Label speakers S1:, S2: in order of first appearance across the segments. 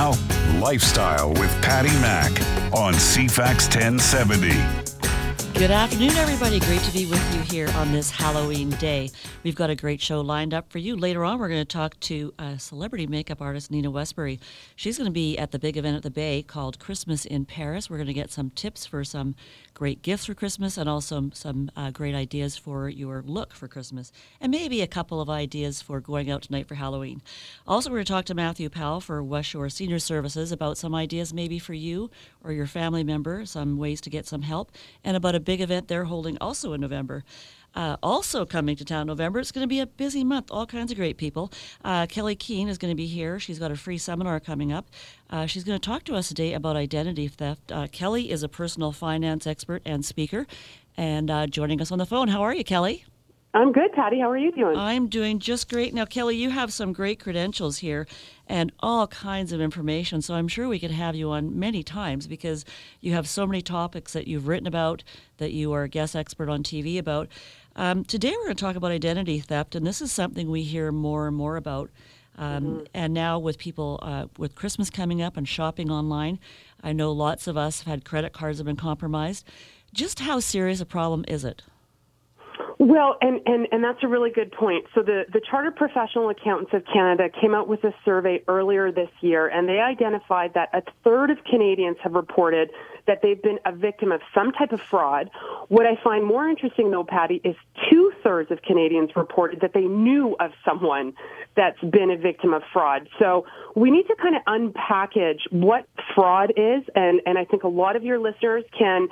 S1: now, Lifestyle with Patty Mack on CFAX 1070.
S2: Good afternoon, everybody. Great to be with you here on this Halloween day. We've got a great show lined up for you. Later on, we're going to talk to a celebrity makeup artist, Nina Westbury. She's going to be at the big event at the Bay called Christmas in Paris. We're going to get some tips for some great gifts for Christmas and also some great ideas for your look for Christmas. And maybe a couple of ideas for going out tonight for Halloween. Also, we're going to talk to Matthew Powell for West Shore Senior Services about some ideas maybe for you or your family member, some ways to get some help, and about a big event they're holding also in November. Also coming to town in November, it's going to be a busy month, all kinds of great people. Kelly Keane is going to be here. She's got a free seminar coming up. She's going to talk to us today about identity theft. Kelly is a personal finance expert and speaker, and joining us on the phone. How are you, Kelly?
S3: I'm good, Patty. How are you doing?
S2: I'm doing just great. Now, Kelly, you have some great credentials here and all kinds of information, so I'm sure we could have you on many times because you have so many topics that you've written about, that you are a guest expert on TV about. Today we're going to talk about identity theft, and this is something we hear more and more about. And now with people, with Christmas coming up and shopping online, I know lots of us have had credit cards have been compromised. Just how serious a problem is it?
S3: Well, and that's a really good point. So the Chartered Professional Accountants of Canada came out with a survey earlier this year, and they identified that a third of Canadians have reported that they've been a victim of some type of fraud. What I find more interesting, though, Patty, is 2/3 of Canadians reported that they knew of someone that's been a victim of fraud. So we need to kind of unpackage what fraud is, and I think a lot of your listeners can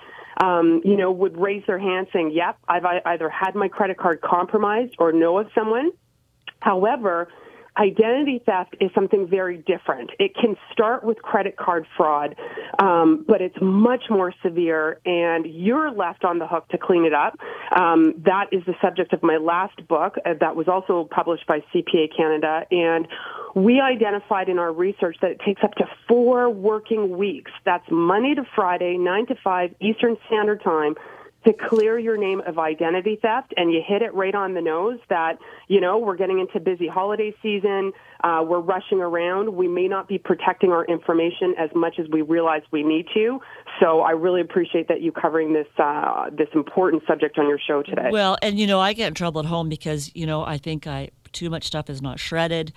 S3: would raise their hand saying, yep, I've either had my credit card compromised or know of someone. However, identity theft is something very different. It can start with credit card fraud, but it's much more severe, and you're left on the hook to clean it up. That is the subject of my last book that was also published by CPA Canada, and we identified in our research that it takes up to 4 working weeks. That's Monday to Friday, 9 to 5 Eastern Standard Time, to clear your name of identity theft. And you hit it right on the nose that, we're getting into busy holiday season. We're rushing around. We may not be protecting our information as much as we realize we need to. So I really appreciate that you covering this important subject on your show today.
S2: Well, and, I get in trouble at home because, I think too much stuff is not shredded.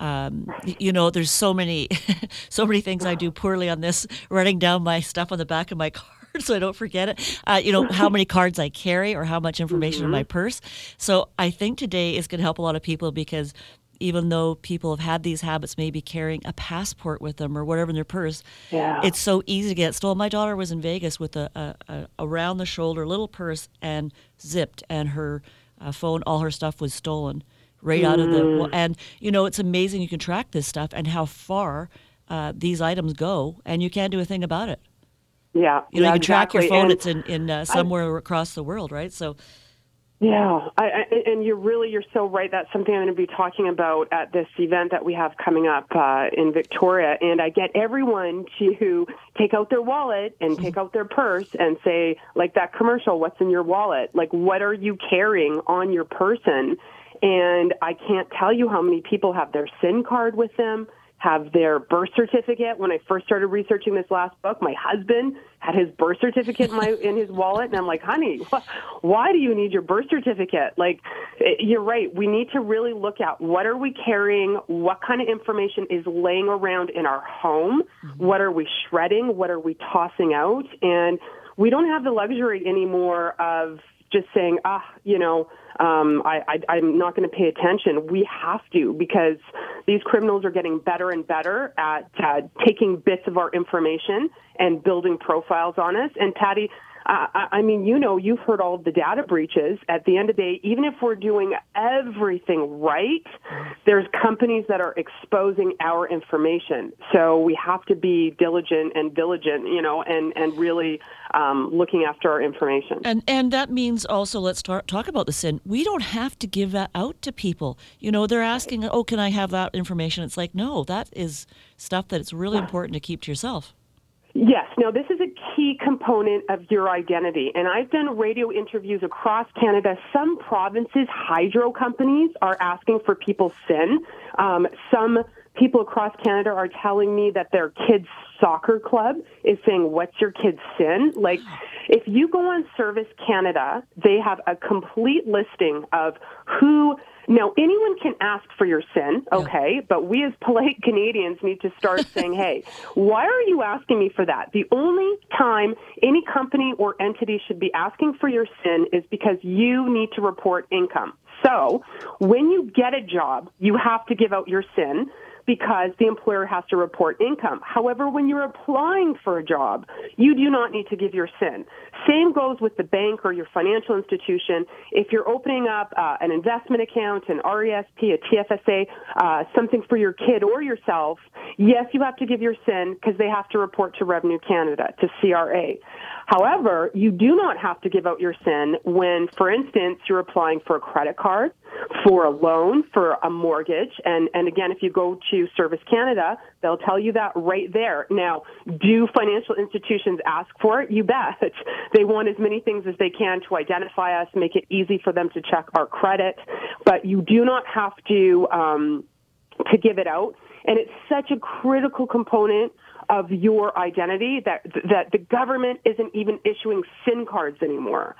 S2: There's so many things I do poorly on this, writing down my stuff on the back of my car so I don't forget it. How many cards I carry or how much information in my purse. So I think today is going to help a lot of people because even though people have had these habits, maybe carrying a passport with them or whatever in their purse, it's so easy to get stolen. My daughter was in Vegas with a around-the-shoulder little purse and zipped, and her phone, all her stuff was stolen right out of the... And, it's amazing you can track this stuff and how far these items go, and you can't do a thing about it.
S3: Yeah,
S2: you can track
S3: exactly.
S2: your phone.
S3: And
S2: it's in somewhere across the world, right? So...
S3: Yeah, and you're so right. That's something I'm going to be talking about at this event that we have coming up in Victoria. And I get everyone to take out their wallet and take out their purse and say, like that commercial, what's in your wallet? Like, what are you carrying on your person? And I can't tell you how many people have their SIN card with them, have their birth certificate. When I first started researching this last book, my husband had his birth certificate in his wallet, and I'm like, honey, why do you need your birth certificate? Like, you're right. We need to really look at what are we carrying, what kind of information is laying around in our home, what are we shredding, what are we tossing out, and we don't have the luxury anymore of just saying, I'm not going to pay attention. We have to, because these criminals are getting better and better at taking bits of our information and building profiles on us. And Patty, you've heard all of the data breaches. At the end of the day, even if we're doing everything right, there's companies that are exposing our information. So we have to be diligent and and really looking after our information.
S2: And that means also, let's talk about the SIN. We don't have to give that out to people. They're asking, can I have that information? It's like, no, that is stuff that it's really important to keep to yourself.
S3: Yes. Now, this is a key component of your identity. And I've done radio interviews across Canada. Some provinces, hydro companies, are asking for people's SIN. Some people across Canada are telling me that their kids' soccer club is saying, what's your kid's sin? Like, if you go on Service Canada, they have a complete listing of who. Now, anyone can ask for your sin, okay, but we as polite Canadians need to start saying, hey, why are you asking me for that? The only time any company or entity should be asking for your sin is because you need to report income. So when you get a job, you have to give out your sin because the employer has to report income. However, when you're applying for a job, you do not need to give your SIN. Same goes with the bank or your financial institution. If you're opening up an investment account, an RESP, a TFSA, something for your kid or yourself, yes, you have to give your SIN because they have to report to Revenue Canada, to CRA. However, you do not have to give out your SIN when, for instance, you're applying for a credit card, for a loan, for a mortgage. And again, if you go to Service Canada, they'll tell you that right there. Now, do financial institutions ask for it? You bet. They want as many things as they can to identify us, make it easy for them to check our credit. But you do not have to give it out. And it's such a critical component of your identity that the government isn't even issuing SIN cards anymore.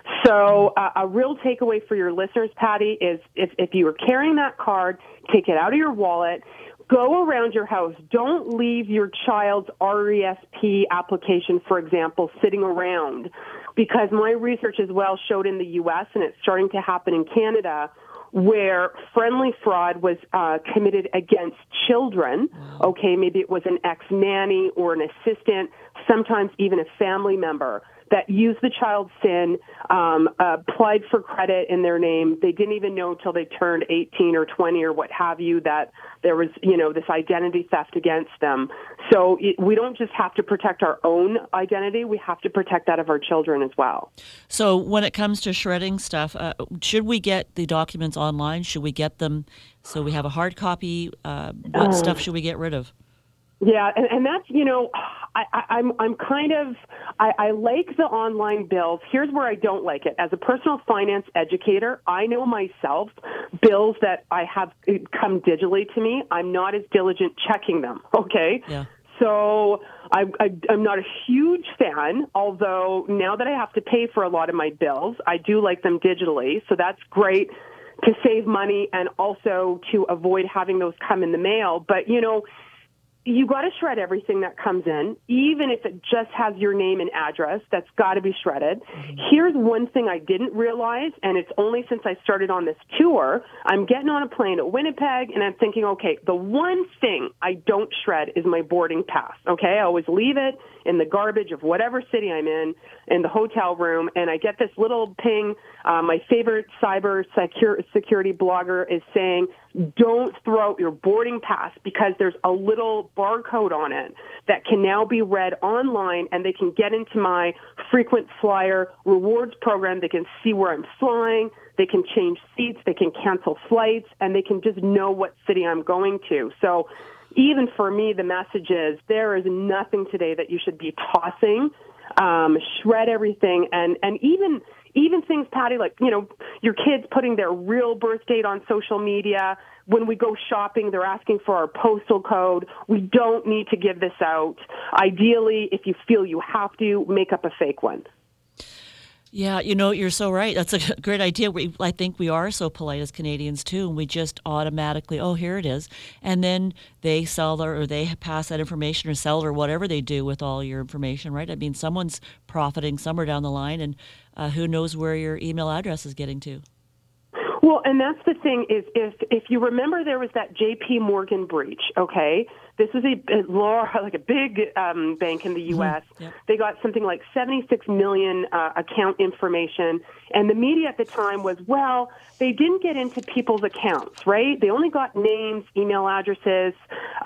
S3: So a real takeaway for your listeners, Patty, is if you are carrying that card, take it out of your wallet, go around your house. Don't leave your child's RESP application, for example, sitting around, because my research as well showed in the U.S., and it's starting to happen in Canada, where friendly fraud was committed against children. Okay, maybe it was an ex-nanny or an assistant, sometimes even a family member that used the child's SIN, applied for credit in their name. They didn't even know until they turned 18 or 20 or what have you that there was, this identity theft against them. So we don't just have to protect our own identity. We have to protect that of our children as well.
S2: So when it comes to shredding stuff, should we get the documents online? Should we get them so we have a hard copy? What stuff should we get rid of?
S3: Yeah, and that's, I'm kind of, I like the online bills. Here's where I don't like it. As a personal finance educator, I know myself, bills that I have come digitally to me, I'm not as diligent checking them, okay?
S2: Yeah.
S3: So I'm not a huge fan, although now that I have to pay for a lot of my bills, I do like them digitally, so that's great to save money and also to avoid having those come in the mail. But, you got to shred everything that comes in, even if it just has your name and address. That's got to be shredded. Mm-hmm. Here's one thing I didn't realize, and it's only since I started on this tour. I'm getting on a plane at Winnipeg, and I'm thinking, okay, the one thing I don't shred is my boarding pass, okay? I always leave it in the garbage of whatever city I'm in the hotel room, and I get this little ping. My favorite cyber security blogger is saying, don't throw out your boarding pass because there's a little barcode on it that can now be read online, and they can get into my frequent flyer rewards program. They can see where I'm flying. They can change seats. They can cancel flights, and they can just know what city I'm going to. So even for me, the message is there is nothing today that you should be tossing. Shred everything, and even things, Patty, like, your kids putting their real birth date on social media. When we go shopping, they're asking for our postal code. We don't need to give this out. Ideally, if you feel you have to, make up a fake one.
S2: Yeah, you're so right. That's a great idea. I think we are so polite as Canadians, too, and we just automatically, here it is. And then they sell or they pass that information or sell or whatever they do with all your information, right? I mean, someone's profiting somewhere down the line, and who knows where your email address is getting to.
S3: Well, and that's the thing is if you remember there was that J.P. Morgan breach, okay? This is a big bank in the U.S.
S2: Mm-hmm. Yep.
S3: They got something like 76 million account information, and the media at the time was, well, they didn't get into people's accounts, right? They only got names, email addresses,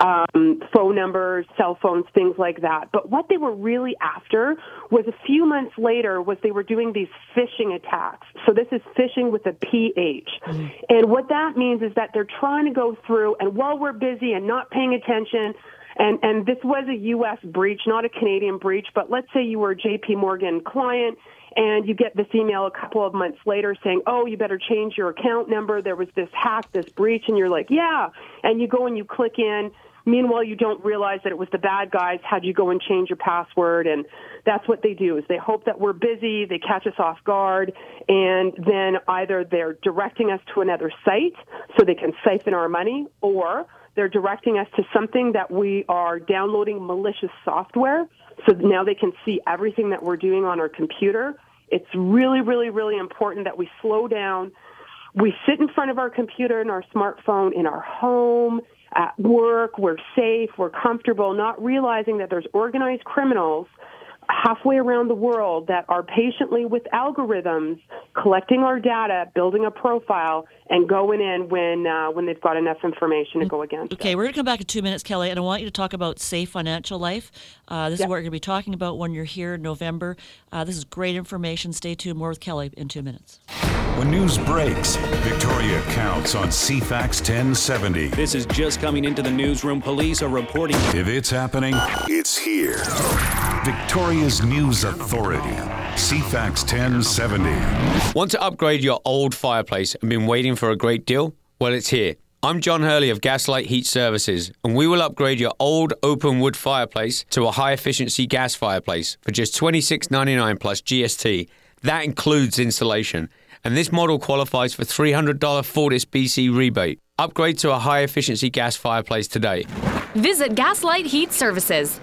S3: phone numbers, cell phones, things like that. But what they were really after was a few months later was they were doing these phishing attacks. So this is phishing with a PH. Mm-hmm. And what that means is that they're trying to go through, and while we're busy and not paying attention, and this was a U.S. breach, not a Canadian breach, but let's say you were a J.P. Morgan client and you get this email a couple of months later saying, oh, you better change your account number. There was this hack, this breach, and you're like, yeah. And you go and you click in. Meanwhile, you don't realize that it was the bad guys had you go and change your password, and that's what they do is they hope that we're busy, they catch us off guard, and then either they're directing us to another site so they can siphon our money, or they're directing us to something that we are downloading malicious software, so now they can see everything that we're doing on our computer. It's really, really, really important that we slow down. We sit in front of our computer and our smartphone in our home, at work, we're safe, we're comfortable, not realizing that there's organized criminals halfway around the world that are patiently with algorithms collecting our data, building a profile, and going in when they've got enough information to go against
S2: Okay,
S3: us.
S2: we're going to come back in 2 minutes, Kelly, and I want you to talk about Safe Financial Life. This is what we're going to be talking about when you're here in November. This is great information. Stay tuned. More with Kelly in 2 minutes.
S1: When news breaks, Victoria counts on CFAX 1070.
S4: This is just coming into the newsroom. Police are reporting.
S1: If it's happening, it's here. Victoria's News Authority, CFAX 1070.
S5: Want to upgrade your old fireplace and been waiting for a great deal? Well, it's here. I'm John Hurley of Gaslight Heat Services, and we will upgrade your old open wood fireplace to a high-efficiency gas fireplace for just $26.99 plus GST. That includes installation. And this model qualifies for $300 Fortis BC rebate. Upgrade to a high-efficiency gas fireplace today.
S6: Visit Gaslight Heat Services,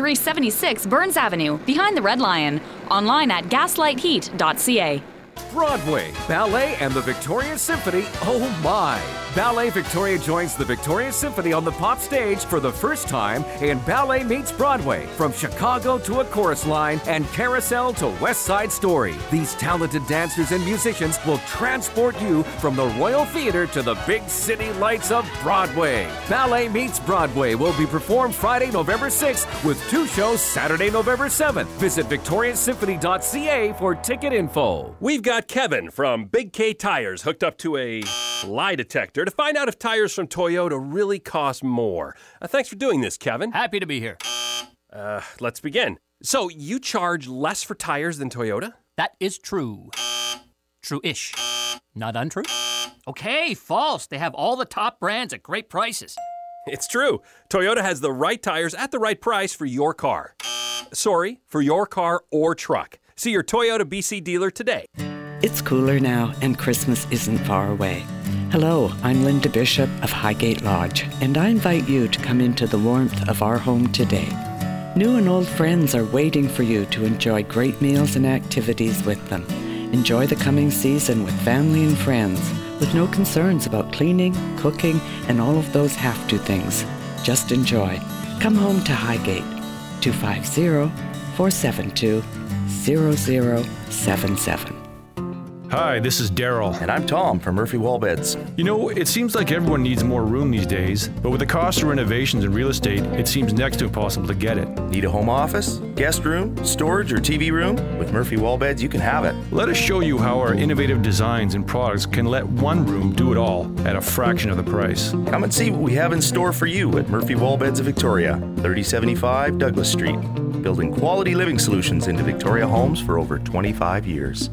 S6: 3376 Burns Avenue, behind the Red Lion. Online at gaslightheat.ca.
S7: Broadway, ballet, and the Victoria Symphony. Oh my! Ballet Victoria joins the Victoria Symphony on the pop stage for the first time in Ballet Meets Broadway. From Chicago to A Chorus Line and Carousel to West Side Story, these talented dancers and musicians will transport you from the Royal Theatre to the big city lights of Broadway. Ballet Meets Broadway will be performed Friday, November 6th with 2 shows Saturday, November 7th. Visit victoriasymphony.ca for ticket info.
S8: We've got Kevin from Big K Tires hooked up to a lie detector to find out if tires from Toyota really cost more. Thanks for doing this, Kevin.
S9: Happy to be here.
S8: Let's begin. So, you charge less for tires than Toyota?
S9: That is true. True-ish. Not untrue? Okay, false. They have all the top brands at great prices.
S8: It's true. Toyota has the right tires at the right price for your car. Sorry, for your car or truck. See your Toyota BC dealer today.
S10: It's cooler now, and Christmas isn't far away. Hello, I'm Linda Bishop of Highgate Lodge, and I invite you to come into the warmth of our home today. New and old friends are waiting for you to enjoy great meals and activities with them. Enjoy the coming season with family and friends, with no concerns about cleaning, cooking, and all of those have-to things. Just enjoy. Come home to Highgate, 250-472-0077.
S11: Hi, this is Daryl.
S12: And I'm Tom from Murphy Wall Beds.
S11: You know, it seems like everyone needs more room these days, but with the cost of renovations in real estate, it seems next to impossible to get it.
S12: Need a home office, guest room, storage, or TV room? With Murphy Wall Beds, you can have it.
S11: Let us show you how our innovative designs and products can let one room do it all at a fraction of the price.
S12: Come and see what we have in store for you at Murphy Wall Beds of Victoria, 3075 Douglas Street. Building quality living solutions into Victoria homes for over 25 years.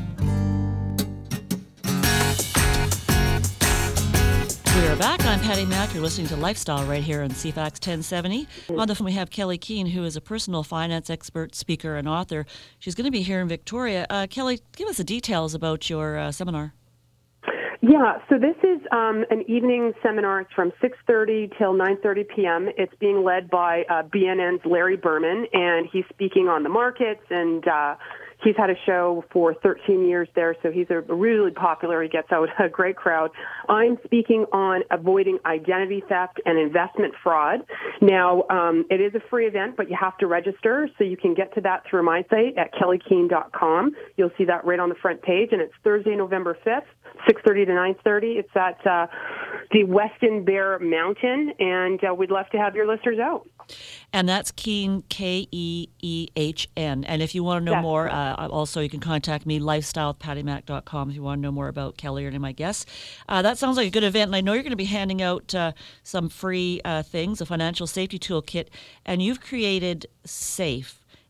S2: We are back. I'm Patty Mack. You're listening to Lifestyle right here on CFAX 1070. On the phone, we have Kelly Keane, who is a personal finance expert, speaker, and author. She's going to be here in Victoria. Kelly, give us the details about your seminar.
S3: Yeah, so this is an evening seminar. It's from 6:30 till 9:30 p.m. It's being led by BNN's Larry Berman, and he's speaking on the markets, and he's had a show for 13 years there, so he's a really popular. He gets out a great crowd. I'm speaking on avoiding identity theft and investment fraud. Now, it is a free event, but you have to register, so you can get to that through my site at kellykeane.com. You'll see that right on the front page, and it's Thursday, November 5th, 6:30 to 9:30. It's at the Weston Bear Mountain, and we'd love to have your listeners out.
S2: And that's Keane, Keehn. And if you want to know more, also you can contact me, lifestyle@pattymac.com, if you want to know more about Kelly or any of my guests. That sounds like a good event, and I know you're going to be handing out some free things, a financial safety toolkit, and you've created SAFE.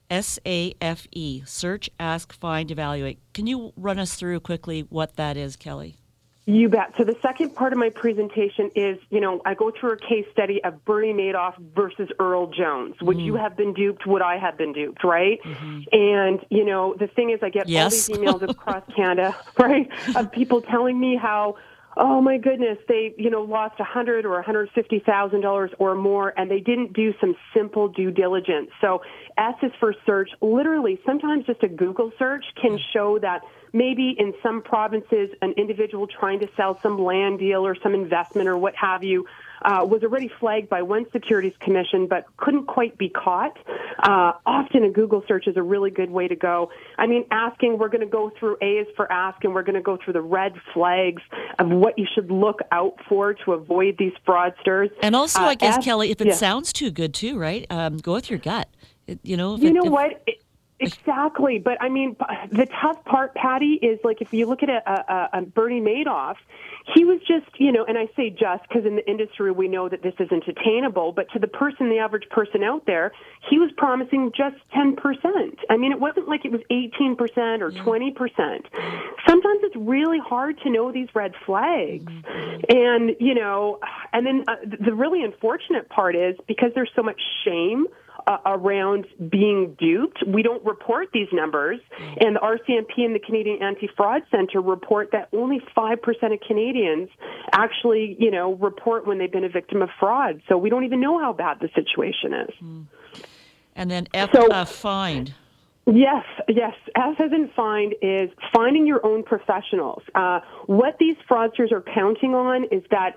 S2: SAFE, Search, Ask, Find, Evaluate. Can you run us through quickly what that is, Kelly?
S3: You bet. So the second part of my presentation is, I go through a case study of Bernie Madoff versus Earl Jones. Would you have been duped? Would I have been duped, right? And, the thing is I get all these emails across Canada, right, of people telling me how, oh my goodness, they, lost $100,000 or $150,000 or more, and they didn't do some simple due diligence. So S is for search. Literally, sometimes just a Google search can show that maybe in some provinces, an individual trying to sell some land deal or some investment or what have you was already flagged by one securities commission but couldn't quite be caught. Often a Google search is a really good way to go. I mean, we're going to go through A is for ask, and we're going to go through the red flags of what you should look out for to avoid these fraudsters.
S2: And also, I guess, Kelly, if it sounds too good too, right, go with your gut.
S3: What? Exactly. But I mean, the tough part, Patty, is like if you look at a Bernie Madoff, he was just, and I say just because in the industry we know that this isn't attainable, but to the person, the average person out there, he was promising just 10%. I mean, it wasn't like it was 18% or 20%. Sometimes it's really hard to know these red flags. And, and then the really unfortunate part is because there's so much shame around being duped. We don't report these numbers, and the RCMP and the Canadian Anti-Fraud Centre report that only 5% of Canadians actually, report when they've been a victim of fraud. So we don't even know how bad the situation is.
S2: And then find.
S3: Yes. F as in find is finding your own professionals. What these fraudsters are counting on is that,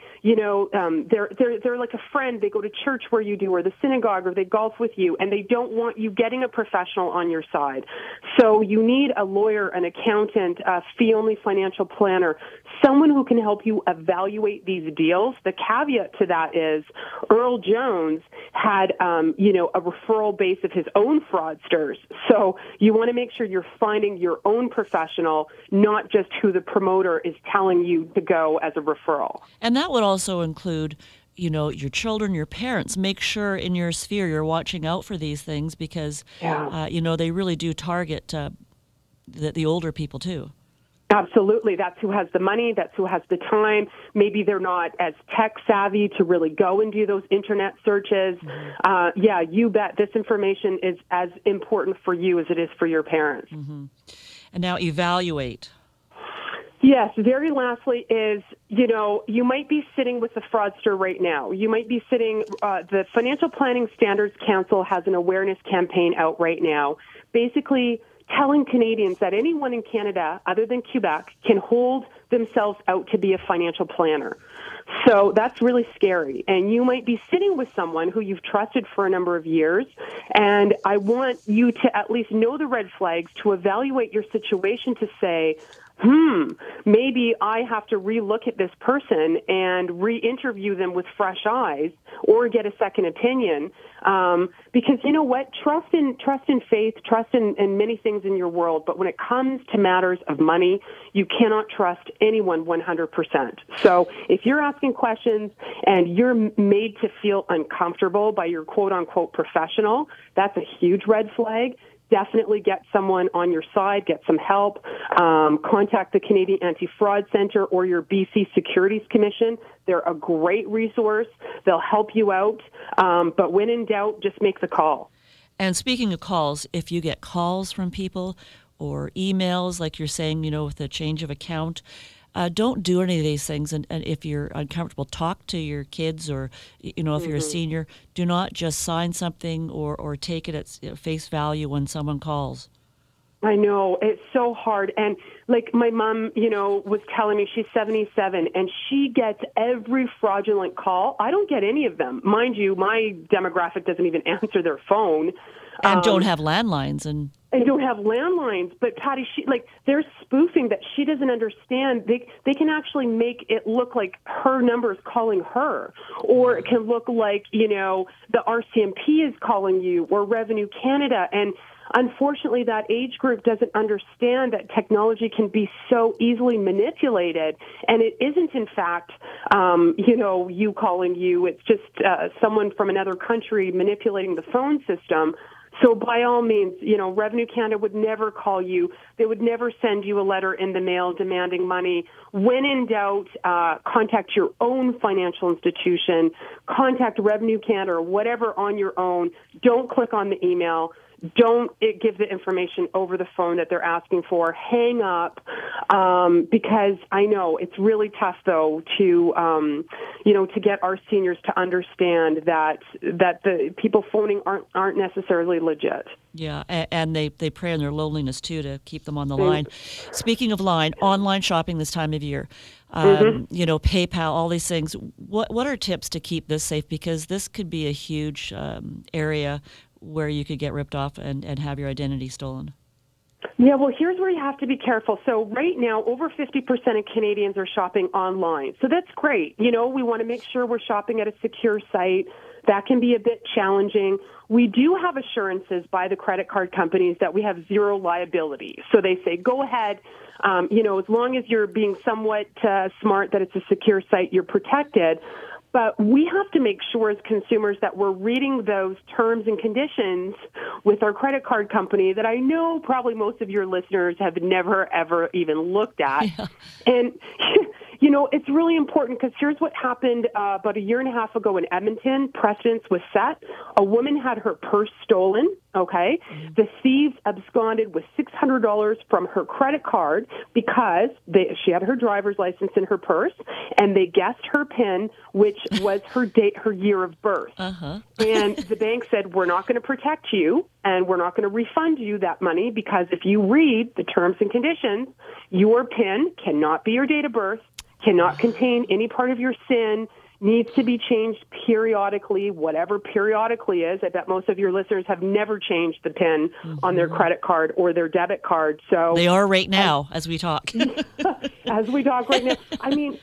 S3: they're like a friend. They go to church where you do or the synagogue or they golf with you, and they don't want you getting a professional on your side. So you need a lawyer, an accountant, a fee-only financial planner, someone who can help you evaluate these deals. The caveat to that is Earl Jones had, a referral base of his own fraudsters. So you want to make sure you're finding your own professional, not just who the promoter is telling you to go as a referral.
S2: And that would also include, your children, your parents. Make sure in your sphere you're watching out for these things because, they really do target the older people too.
S3: Absolutely. That's who has the money. That's who has the time. Maybe they're not as tech savvy to really go and do those internet searches. You bet. This information is as important for you as it is for your parents.
S2: And now evaluate.
S3: Yes. Very lastly is, you might be sitting with the fraudster right now. You might be sitting, the Financial Planning Standards Council has an awareness campaign out right now, basically telling Canadians that anyone in Canada, other than Quebec, can hold themselves out to be a financial planner. So that's really scary. And you might be sitting with someone who you've trusted for a number of years, and I want you to at least know the red flags, to evaluate your situation, to say, maybe I have to relook at this person and re-interview them with fresh eyes or get a second opinion. Because you know what? Trust in faith, trust in many things in your world. But when it comes to matters of money, you cannot trust anyone 100%. So if you're asking questions and you're made to feel uncomfortable by your quote unquote professional, that's a huge red flag. Definitely get someone on your side, get some help, contact the Canadian Anti-Fraud Centre or your BC Securities Commission. They're a great resource. They'll help you out. But when in doubt, just make the call.
S2: And speaking of calls, if you get calls from people or emails, like you're saying, with a change of account, don't do any of these things. And if you're uncomfortable, talk to your kids or, if you're a senior, do not just sign something or take it at face value when someone calls.
S3: I know. It's so hard. And like my mom, was telling me she's 77 and she gets every fraudulent call. I don't get any of them. Mind you, my demographic doesn't even answer their phone.
S2: And don't have landlines and
S3: don't have landlines. But Patty, they're spoofing that she doesn't understand. They can actually make it look like her number is calling her, or it can look like, the RCMP is calling you or Revenue Canada. And unfortunately, that age group doesn't understand that technology can be so easily manipulated. And it isn't, in fact, you calling you. It's just someone from another country manipulating the phone system. So by all means, Revenue Canada would never call you. They would never send you a letter in the mail demanding money. When in doubt, contact your own financial institution, contact Revenue Canada or whatever on your own. Don't click on the email. Don't give the information over the phone that they're asking for. Hang up, because I know it's really tough, though, to get our seniors to understand that the people phoning aren't necessarily legit.
S2: Yeah, and they prey on their loneliness, too, to keep them on the line. Speaking of online shopping this time of year, PayPal, all these things. What are tips to keep this safe? Because this could be a huge area where you could get ripped off and have your identity stolen.
S3: Yeah, well, here's where you have to be careful. So right now, over 50% of Canadians are shopping online. So that's great. We want to make sure we're shopping at a secure site. That can be a bit challenging. We do have assurances by the credit card companies that we have zero liability. So they say, go ahead, as long as you're being somewhat smart that it's a secure site, you're protected. But we have to make sure as consumers that we're reading those terms and conditions with our credit card company that I know probably most of your listeners have never, ever even looked at. Yeah. And, it's really important because here's what happened about a year and a half ago in Edmonton. Precedence was set. A woman had her purse stolen. Okay. Mm-hmm. The thieves absconded with $600 from her credit card because she had her driver's license in her purse, and they guessed her PIN, which was her date, her year of birth. Uh-huh. And the bank said, we're not going to protect you, and we're not going to refund you that money because if you read the terms and conditions, your PIN cannot be your date of birth, cannot contain any part of your SIN, needs to be changed periodically, whatever periodically is. I bet most of your listeners have never changed the PIN on their credit card or their debit card. So
S2: they are right now as we talk.
S3: As we talk right now. I mean,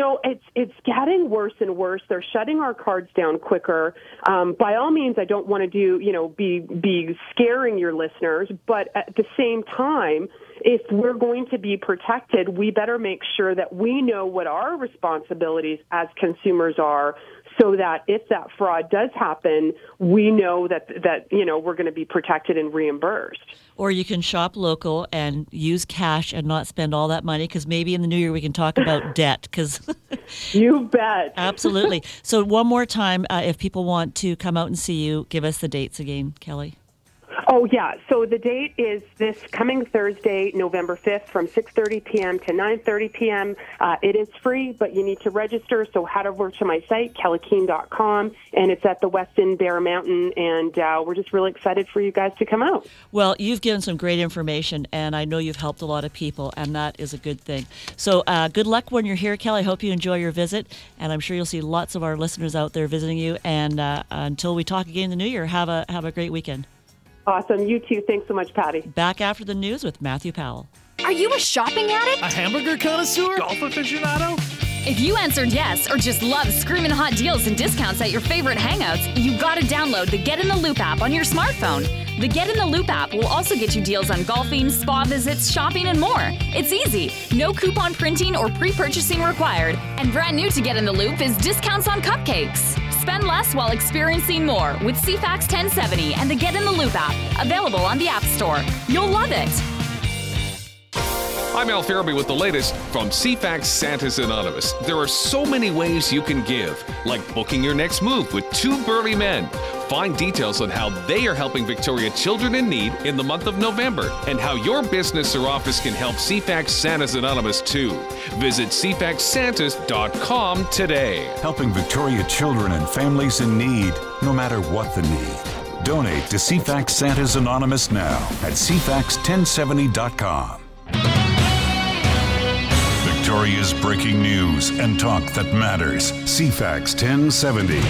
S3: it's getting worse and worse. They're shutting our cards down quicker. By all means, I don't want to be scaring your listeners, but at the same time, if we're going to be protected, we better make sure that we know what our responsibilities as consumers are so that if that fraud does happen, we know that we're going to be protected and reimbursed.
S2: Or you can shop local and use cash and not spend all that money because maybe in the new year we can talk about debt. Cause
S3: you bet.
S2: Absolutely. So one more time, if people want to come out and see you, give us the dates again, Kelly.
S3: Oh, yeah. So the date is this coming Thursday, November 5th from 6:30 p.m. to 9:30 p.m. It is free, but you need to register. So head over to my site, kellykeen.com, and it's at the Westin Bear Mountain. And we're just really excited for you guys to come out.
S2: Well, you've given some great information, and I know you've helped a lot of people, and that is a good thing. So good luck when you're here, Kelly. I hope you enjoy your visit, and I'm sure you'll see lots of our listeners out there visiting you. And until we talk again in the new year, have a great weekend.
S3: Awesome. You too. Thanks so much, Patty.
S2: Back after the news with Matthew Powell.
S6: Are you a shopping addict?
S13: A hamburger connoisseur? Golf aficionado?
S6: If you answered yes or just love screaming hot deals and discounts at your favorite hangouts, you gotta download the Get in the Loop app on your smartphone. The Get in the Loop app will also get you deals on golfing, spa visits, shopping, and more. It's easy. No coupon printing or pre-purchasing required. And brand new to Get in the Loop is discounts on cupcakes. Spend less while experiencing more with CFAX 1070 and the Get in the Loop app, available on the App Store. You'll love it.
S14: I'm Al Farabee with the latest from CFAX Santa's Anonymous. There are so many ways you can give, like booking your next move with two burly men. Find details on how they are helping Victoria Children in Need in the month of November and how your business or office can help CFAX Santa's Anonymous too. Visit cfaxsantas.com today.
S1: Helping Victoria children and families in need, no matter what the need. Donate to CFAX Santa's Anonymous now at cfax1070.com. Victoria's breaking news and talk that matters. CFAX 1070.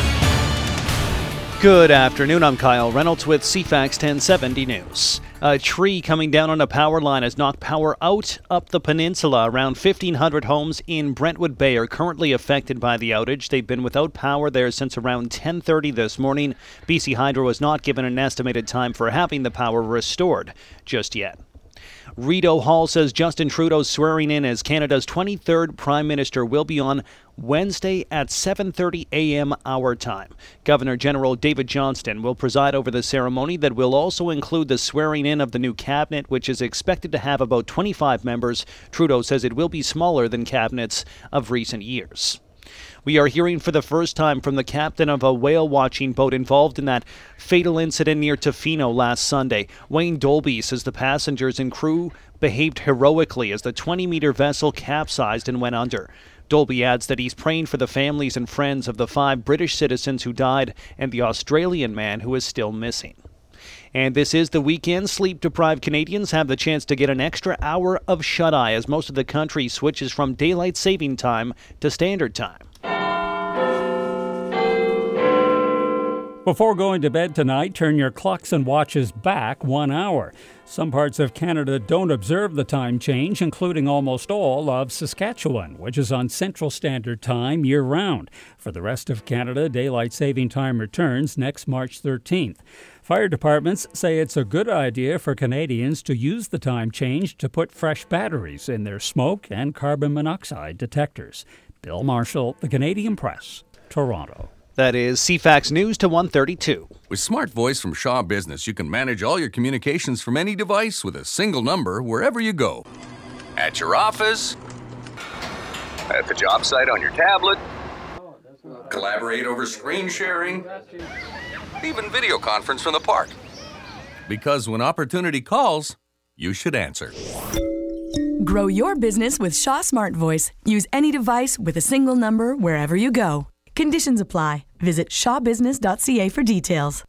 S15: Good afternoon. I'm Kyle Reynolds with CFAX 1070 News. A tree coming down on a power line has knocked power out up the peninsula. Around 1,500 homes in Brentwood Bay are currently affected by the outage. They've been without power there since around 10:30 this morning. BC Hydro has not given an estimated time for having the power restored just yet. Rideau Hall says Justin Trudeau's swearing in as Canada's 23rd Prime Minister will be on Wednesday at 7:30 a.m. our time. Governor General David Johnston will preside over the ceremony that will also include the swearing in of the new cabinet, which is expected to have about 25 members. Trudeau says it will be smaller than cabinets of recent years. We are hearing for the first time from the captain of a whale-watching boat involved in that fatal incident near Tofino last Sunday. Wayne Dolby says the passengers and crew behaved heroically as the 20-meter vessel capsized and went under. Dolby adds that he's praying for the families and friends of the 5 British citizens who died and the Australian man who is still missing. And this is the weekend. Sleep-deprived Canadians have the chance to get an extra hour of shut-eye as most of the country switches from daylight saving time to standard time.
S16: Before going to bed tonight, turn your clocks and watches back 1 hour. Some parts of Canada don't observe the time change, including almost all of Saskatchewan, which is on Central Standard Time year-round. For the rest of Canada, daylight saving time returns next March 13th. Fire departments say it's a good idea for Canadians to use the time change to put fresh batteries in their smoke and carbon monoxide detectors. Bill Marshall, The Canadian Press, Toronto.
S15: That is CFAX News to 1:32.
S17: With Smart Voice from Shaw Business, you can manage all your communications from any device with a single number wherever you go. At your office, at the job site on your tablet, collaborate over screen sharing, even video conference from the park. Because when opportunity calls, you should answer.
S18: Grow your business with Shaw Smart Voice. Use any device with a single number wherever you go. Conditions apply. Visit shawbusiness.ca for details.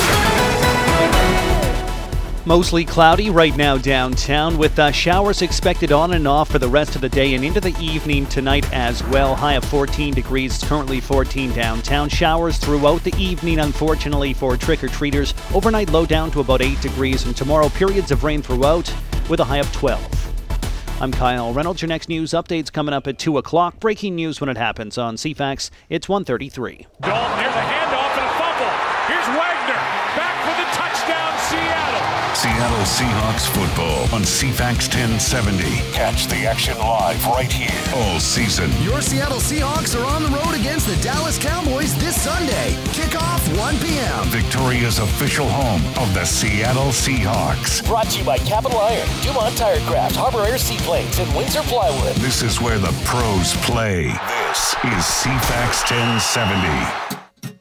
S15: Mostly cloudy right now downtown with showers expected on and off for the rest of the day and into the evening tonight as well. High of 14 degrees, currently 14 downtown. Showers throughout the evening, unfortunately, for trick-or-treaters. Overnight low down to about 8 degrees, and tomorrow periods of rain throughout with a high of 12. I'm Kyle Reynolds. Your next news update's coming up at 2 o'clock. Breaking news when it happens on CFAX. It's 1:33.
S13: Dalton, here's a handoff and a fumble. Here's Wagner. Back for the touchdown, Seattle.
S1: Seattle Seahawks football on CFAX 1070. Catch the action live right here all season.
S19: Your Seattle Seahawks are on the road against the Dallas Cowboys this Sunday. Kickoff 1 p.m.
S1: Victoria's official home of the Seattle Seahawks.
S20: Brought to you by Capital Iron, Dumont Tire Craft, Harbor Air Seaplanes, and Windsor Plywood.
S1: This is where the pros play. This is CFAX 1070.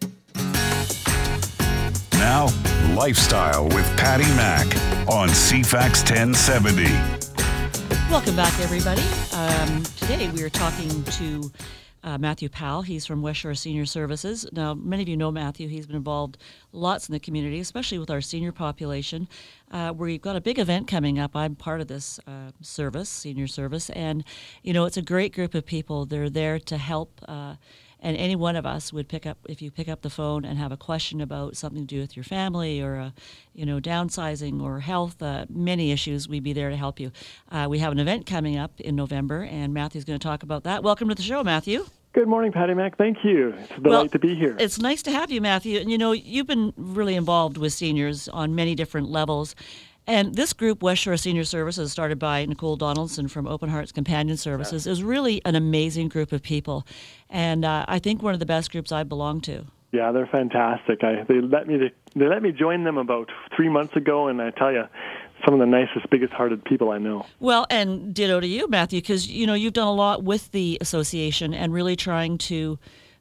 S1: Now, Lifestyle with Patty Mack on CFAX 1070.
S2: Welcome back, everybody. Today we are talking to Matthew Powell. He's from West Shore Senior Services. Now, many of you know Matthew. He's been involved lots in the community, especially with our senior population. We've got a big event coming up. I'm part of this senior service, and, you know, it's a great group of people. They're there to help, and any one of us would if you pick up the phone and have a question about something to do with your family or, downsizing or health, many issues, we'd be there to help you. We have an event coming up in November, and Matthew's going to talk about that. Welcome to the show, Matthew.
S21: Good morning, Patty Mac. Thank you. It's a delight to be here.
S2: It's nice to have you, Matthew. And, you've been really involved with seniors on many different levels. And this group, West Shore Senior Services, started by Nicole Donaldson from Open Hearts Companion Services, is really an amazing group of people. And I think one of the best groups I belong to.
S21: Yeah, they're fantastic. They let me join them about 3 months ago, and I tell you, some of the nicest, biggest-hearted people I know.
S2: Well, and ditto to you, Matthew, because, you've done a lot with the association and really trying to,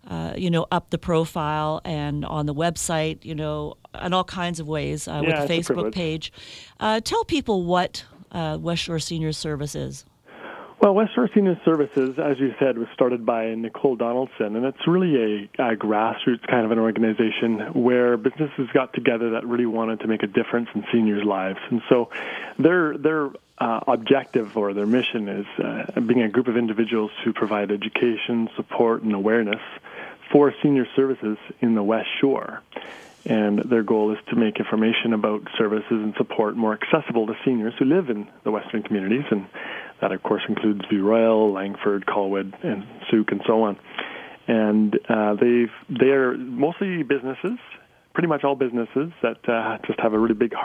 S2: up the profile and on the website, in all kinds of ways with the Facebook page. Tell people what West Shore Senior Service is.
S21: Well, West Shore Senior Services, as you said, was started by Nicole Donaldson, and it's really a grassroots kind of an organization where businesses got together that really wanted to make a difference in seniors' lives. And so their objective or their mission is being a group of individuals who provide education, support, and awareness for senior services in the West Shore. And their goal is to make information about services and support more accessible to seniors who live in the Western communities, and that, of course, includes View Royal, Langford, Colwood, and Souk, and so on. And they are mostly businesses, pretty much all businesses that just have a really big heart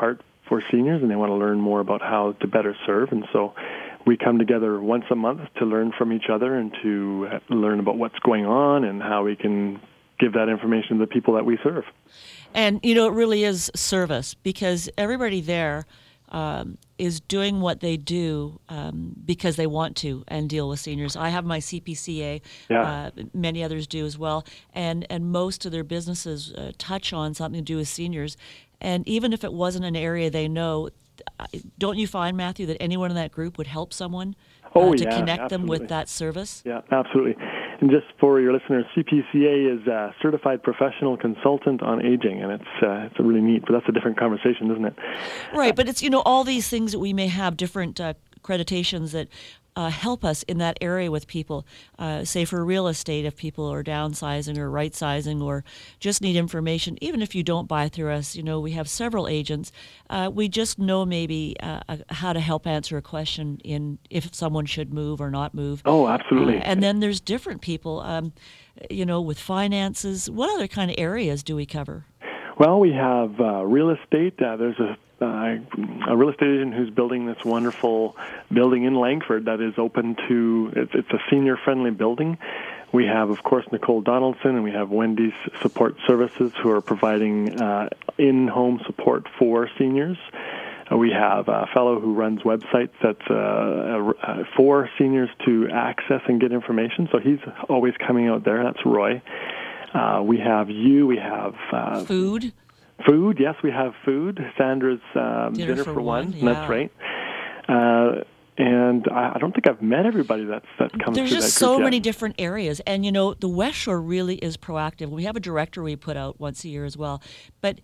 S21: for seniors, and they want to learn more about how to better serve. And so we come together once a month to learn from each other and to learn about what's going on and how we can give that information to the people that we serve.
S2: And, it really is service, because everybody there is doing what they do because they want to and deal with seniors. I have my CPCA. Many others do as well. And most of their businesses touch on something to do with seniors. And even if it wasn't an area they know, don't you find, Matthew, that anyone in that group would help someone to connect them with that service?
S21: Yeah, absolutely. And just for your listeners, CPCA is a Certified Professional Consultant on Aging, and it's really neat, but that's a different conversation, isn't it?
S2: Right, but it's, all these things that we may have, different accreditations that help us in that area with people, say for real estate, if people are downsizing or right-sizing or just need information. Even if you don't buy through us, we have several agents. We just know maybe how to help answer a question in if someone should move or not move.
S21: Oh, absolutely.
S2: And then there's different people, with finances. What other kind of areas do we cover?
S21: Well, we have real estate. There's a real estate agent who's building this wonderful building in Langford that is open to, it's a senior-friendly building. We have, of course, Nicole Donaldson, and we have Wendy's Support Services, who are providing in-home support for seniors. We have a fellow who runs websites that's for seniors to access and get information, so he's always coming out there. That's Roy. We have
S2: food.
S21: Food, yes, we have food. Sandra's Dinner for One.
S2: Yeah.
S21: That's right. And I don't think I've met everybody that comes through that group.
S2: There's just so many different areas. And, the West Shore really is proactive. We have a directory we put out once a year as well. But,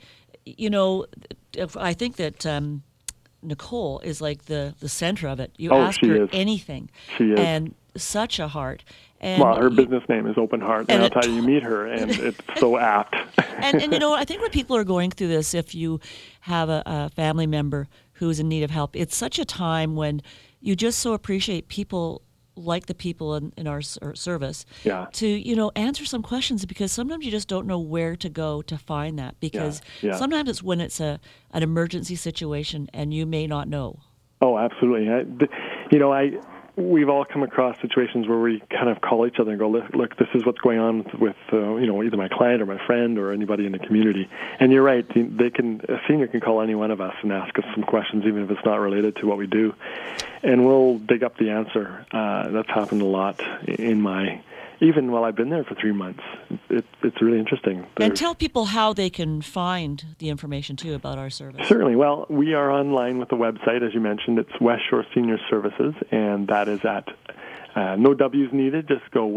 S2: I think that Nicole is like the center of it. You ask her anything.
S21: She is.
S2: And such a heart. And
S21: her business name is Open Heart, and I'll tell you meet her, and it's so apt.
S2: and I think when people are going through this, if you have a family member who's in need of help, it's such a time when you just so appreciate people like the people in our service to, answer some questions, because sometimes you just don't know where to go to find that, because sometimes it's when it's an emergency situation and you may not know.
S21: Oh, absolutely. We've all come across situations where we kind of call each other and go, look, this is what's going on with either my client or my friend or anybody in the community. And you're right, a senior can call any one of us and ask us some questions, even if it's not related to what we do, and we'll dig up the answer. That's happened a lot even while I've been there for 3 months. It's really interesting.
S2: And tell people how they can find the information, too, about our service.
S21: Certainly. Well, we are online with the website, as you mentioned. It's West Shore Senior Services, and that is at, no W's needed, just go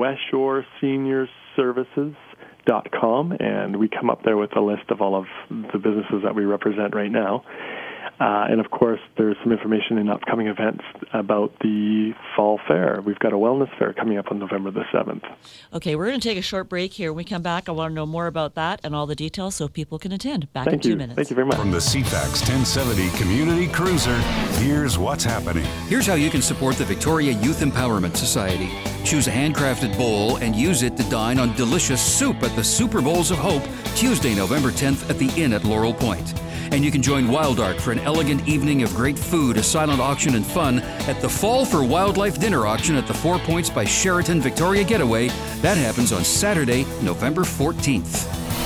S21: westshoreseniorservices.com, and we come up there with a list of all of the businesses that we represent right now. And, of course, there's some information in upcoming events about the fall fair. We've got a wellness fair coming up on November the 7th.
S2: Okay, we're going to take a short break here. When we come back, I want to know more about that and all the details so people can attend. Back in 2 minutes.
S21: Thank you very much.
S1: From the CFAX 1070 Community Cruiser, here's what's happening.
S4: Here's how you can support the Victoria Youth Empowerment Society. Choose a handcrafted bowl and use it to dine on delicious soup at the Super Bowls of Hope, Tuesday, November 10th at the Inn at Laurel Point. And you can join Wild Art for an elegant evening of great food, a silent auction, and fun at the Fall for Wildlife Dinner Auction at the 4 Points by Sheraton Victoria Getaway. That happens on Saturday, November 14th.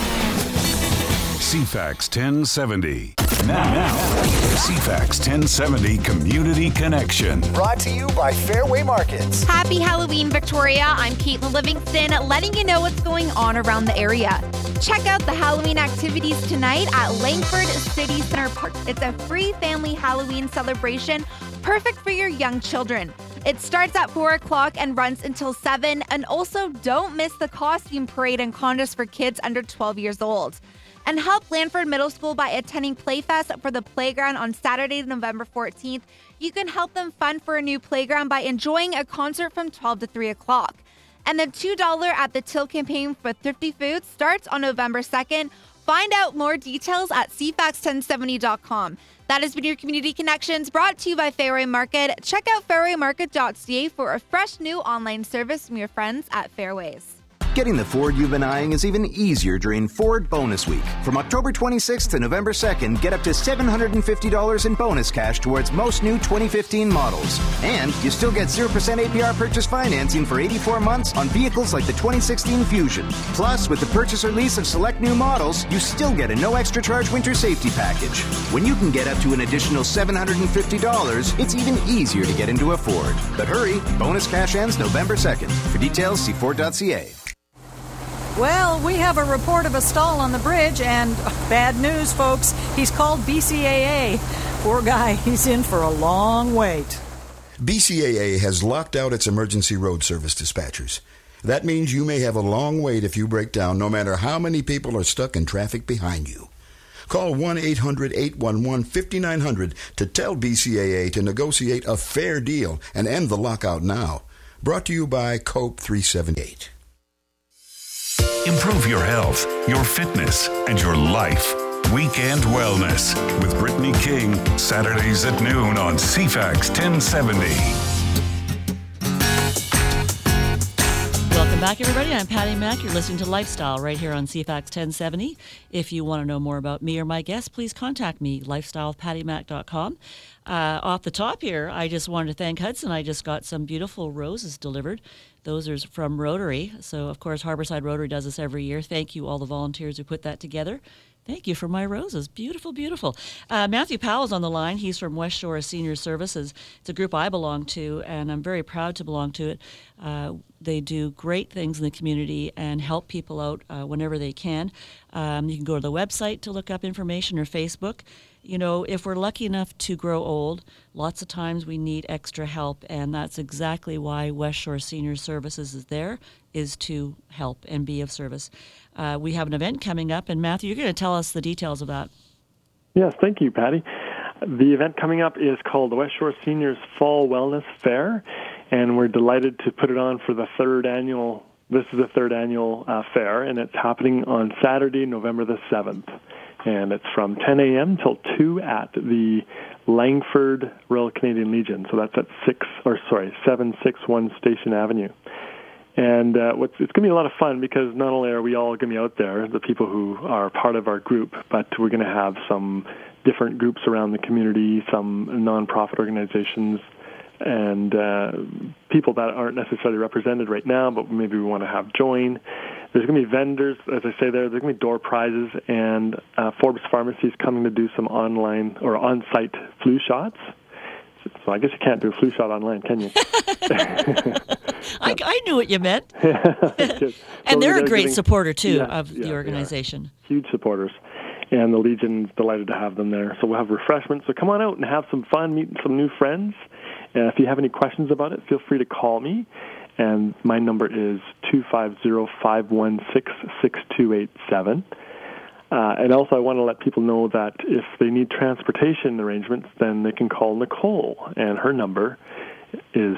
S1: CFAX 1070. Now, CFAX 1070 Community Connection.
S19: Brought to you by Fairway Markets.
S22: Happy Halloween, Victoria. I'm Caitlin Livingston, letting you know what's going on around the area. Check out the Halloween activities tonight at Langford City Center Park. It's a free family Halloween celebration, perfect for your young children. It starts at 4 o'clock and runs until 7. And also, don't miss the costume parade and contests for kids under 12 years old. And help Langford Middle School by attending Playfest for the playground on Saturday, November 14th. You can help them fund for a new playground by enjoying a concert from 12 to 3 o'clock. And the $2 at the Till campaign for Thrifty Foods starts on November 2nd. Find out more details at cfax1070.com. That has been your Community Connections, brought to you by Fairway Market. Check out fairwaymarket.ca for a fresh new online service from your friends at Fairways.
S5: Getting the Ford you've been eyeing is even easier during Ford Bonus Week. From October 26th to November 2nd, get up to $750 in bonus cash towards most new 2015 models. And you still get 0% APR purchase financing for 84 months on vehicles like the 2016 Fusion. Plus, with the purchase or lease of select new models, you still get a no extra charge winter safety package. When you can get up to an additional $750, it's even easier to get into a Ford. But hurry, bonus cash ends November 2nd. For details, see Ford.ca.
S7: Well, we have a report of a stall on the bridge, and bad news, folks. He's called BCAA. Poor guy, he's in for a long wait.
S23: BCAA has locked out its emergency road service dispatchers. That means you may have a long wait if you break down, no matter how many people are stuck in traffic behind you. Call 1-800-811-5900 to tell BCAA to negotiate a fair deal and end the lockout now. Brought to you by COPE 378.
S1: Improve your health, your fitness, and your life. Weekend Wellness with Brittany King, Saturdays at noon on CFAX 1070.
S2: Welcome back, everybody. I'm Patty Mack. You're listening to Lifestyle right here on CFAX 1070. If you want to know more about me or my guests, please contact me, lifestylewithpattymack.com. Off the top here, I just wanted to thank Hudson. I just got some beautiful roses delivered. Those are from Rotary. So, of course, Harborside Rotary does this every year. Thank you, all the volunteers who put that together. Thank you for my roses. Beautiful, beautiful. Matthew Powell's on the line. He's from West Shore Senior Services. It's a group I belong to, and I'm very proud to belong to it. They do great things in the community and help people out whenever they can. You can go to the website to look up information or Facebook. You know, if we're lucky enough to grow old, lots of times we need extra help, and that's exactly why West Shore Senior Services is there, is to help and be of service. We have an event coming up, and Matthew, you're going to tell us the details of that.
S21: Yes, thank you, Patty. The event coming up is called the West Shore Seniors Fall Wellness Fair, and we're delighted to put it on for the third annual fair, and it's happening on Saturday, November the 7th. And it's from 10 a.m. till 2 at the Langford Royal Canadian Legion. So that's at 761 Station Avenue. And it's going to be a lot of fun because not only are we all going to be out there, the people who are part of our group, but we're going to have some different groups around the community, some nonprofit organizations, and people that aren't necessarily represented right now, but maybe we want to have join. There's going to be vendors, as I say there's going to be door prizes, and Forbes Pharmacy is coming to do some online or on-site flu shots. So I guess you can't do a flu shot online, can you?
S2: I knew what you meant.
S21: And
S2: so they're a great supporter, too, of the organization.
S21: Huge supporters. And the Legion's delighted to have them there. So we'll have refreshments. So come on out and have some fun, meet some new friends. And if you have any questions about it, feel free to call me. And my number is 250-516-6287. And also I want to let people know that if they need transportation arrangements, then they can call Nicole. And her number is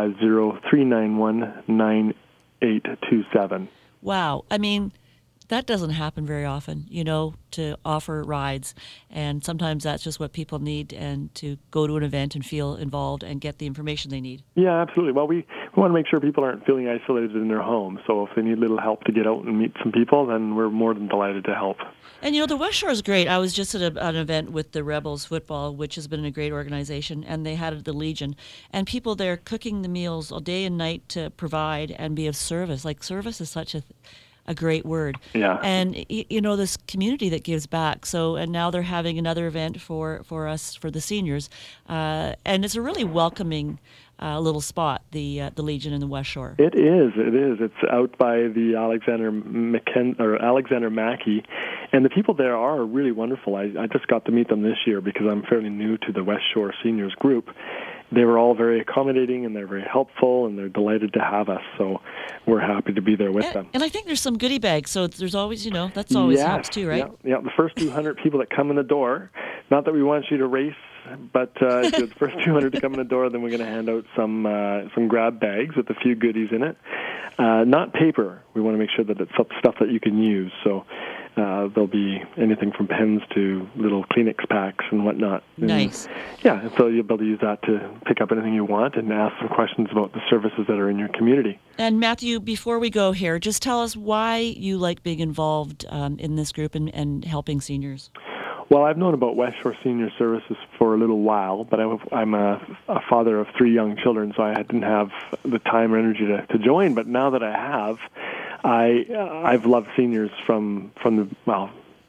S21: 250-391-9827.
S2: Wow. I mean, that doesn't happen very often, you know, to offer rides. And sometimes that's just what people need, and to go to an event and feel involved and get the information they need.
S21: Yeah, absolutely. Well, we want to make sure people aren't feeling isolated in their home. So if they need a little help to get out and meet some people, then we're more than delighted to help.
S2: And, you know, the West Shore is great. I was just at an event with the Rebels Football, which has been a great organization, and they had the Legion. And people there cooking the meals all day and night to provide and be of service. Like, service is such a great word.
S21: Yeah.
S2: And, you know, this community that gives back. So, and now they're having another event for us, for the seniors. And it's a really welcoming little spot, the Legion in the West Shore.
S21: It is. It's out by the Alexander Mackey. And the people there are really wonderful. I just got to meet them this year because I'm fairly new to the West Shore Seniors group. They were all very accommodating, and they're very helpful, and they're delighted to have us. So we're happy to be there with them.
S2: And I think there's some goodie bags, so there's always, you know, that's always helps too, right?
S21: Yeah, the first 200 people that come in the door, not that we want you to race, but if you're the first 200 to come in the door, then we're going to hand out some grab bags with a few goodies in it. Not paper. We want to make sure that it's stuff that you can use. So there'll be anything from pens to little Kleenex packs and whatnot.
S2: Nice.
S21: Yeah, and so you'll be able to use that to pick up anything you want and ask some questions about the services that are in your community.
S2: And Matthew, before we go here, just tell us why you like being involved in this group and helping seniors.
S21: Well, I've known about West Shore Senior Services for a little while, but I'm a father of 3 young children, so I didn't have the time or energy to join. But now that I have, I've loved seniors from the, well,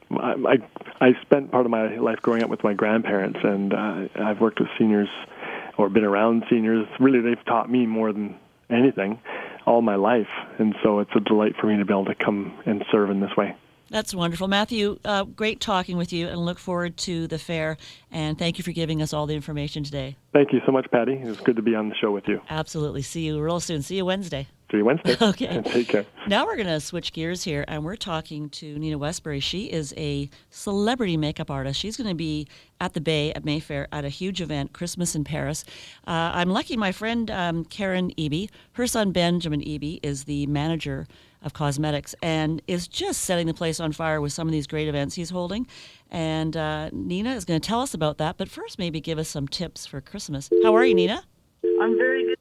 S21: I spent part of my life growing up with my grandparents, and I've worked with seniors or been around seniors. Really, they've taught me more than anything all my life, and so it's a delight for me to be able to come and serve in this way.
S2: That's wonderful. Matthew, great talking with you, and look forward to the fair, and thank you for giving us all the information today.
S21: Thank you so much, Patty. It was good to be on the show with you.
S2: Absolutely. See you real soon. See you Wednesday.
S21: See you Wednesday.
S2: Okay.
S21: Take care.
S2: Now we're going to switch gears here, and we're talking to Nina Westbury. She is a celebrity makeup artist. She's going to be at the Bay at Mayfair at a huge event, Christmas in Paris. I'm lucky my friend Karen Eby, her son Benjamin Eby, is the manager of cosmetics and is just setting the place on fire with some of these great events he's holding. And Nina is going to tell us about that. But first, maybe give us some tips for Christmas. How are you, Nina?
S8: I'm very good.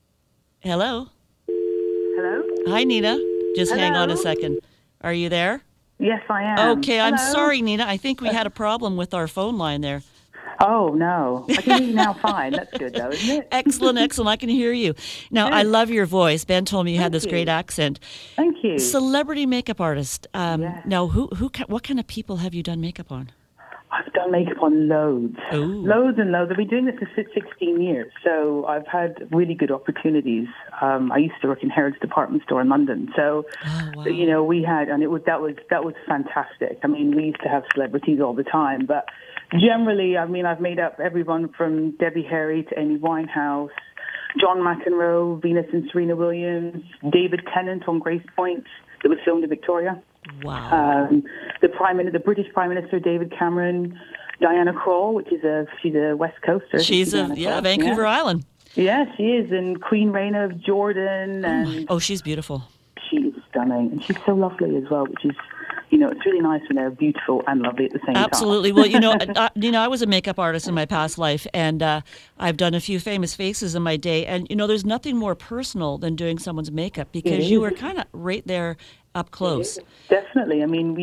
S2: Hello?
S8: Hello?
S2: Hi, Nina. Just
S8: Hello?
S2: hang on a second. Are you there?
S8: Yes, I am.
S2: Okay, I'm
S8: Hello?
S2: sorry, Nina. I think we had a problem with our phone line there.
S8: Oh, no. I can hear you now fine. That's good, though, isn't it?
S2: Excellent, excellent. I can hear you. Now, I love your voice. Ben told me you had this great accent.
S8: Thank you.
S2: Celebrity makeup artist. Now, what kind of people have you done makeup on?
S8: I've done makeup on loads.
S2: Ooh.
S8: Loads and loads. I've been doing this for 16 years, so I've had really good opportunities. I used to work in Harrods department store in London, so you know, we had, and that was fantastic. I mean, we used to have celebrities all the time, but generally, I mean, I've made up everyone from Debbie Harry to Amy Winehouse, John McEnroe, Venus and Serena Williams, David Tennant on Grace Point, that was filmed in Victoria.
S2: Wow.
S8: The British Prime Minister David Cameron, Diana Krall, she's a West Coaster.
S2: She's Vancouver Island.
S8: Yeah, she is, and Queen Reina of Jordan. And
S2: she's beautiful.
S8: She's stunning, and she's so lovely as well, which is, you know, it's really nice when they're beautiful and lovely at the same time.
S2: Absolutely. Well, you know, I was a makeup artist in my past life, and I've done a few famous faces in my day. And, you know, there's nothing more personal than doing someone's makeup because you were kind of right there up close.
S8: Definitely. I mean,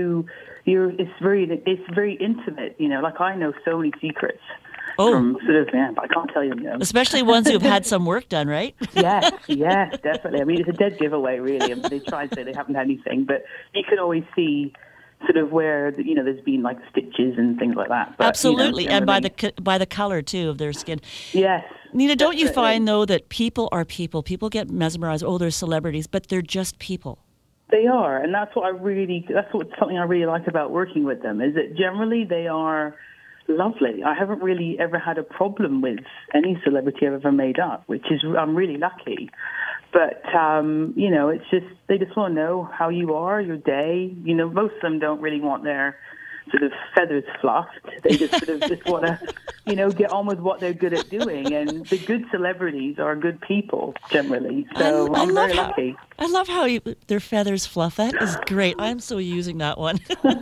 S8: it's very intimate. You know, like I know so many secrets. From sort of, but I can't tell you.
S2: Especially ones who've had some work done, right?
S8: Yes, definitely. I mean, it's a dead giveaway, really. I mean, they try and say they haven't had anything, but you can always see sort of where, you know, there's been like stitches and things like that. But,
S2: absolutely,
S8: you know,
S2: and by the color too of their skin.
S8: Yes.
S2: Nina, don't you find though that people are people? People get mesmerized. Oh, they're celebrities, but they're just people.
S8: They are, and that's something I really like about working with them, is that generally they are lovely. I haven't really ever had a problem with any celebrity I've ever made up, I'm really lucky. But, you know, it's just, they just want to know how you are, your day. You know, most of them don't really want their sort of feathers fluffed. They just sort of just want to, you know, get on with what they're good at doing. And the good celebrities are good people, generally. So I'm very lucky.
S2: I love how their feathers fluff. That is great. I'm so using that one.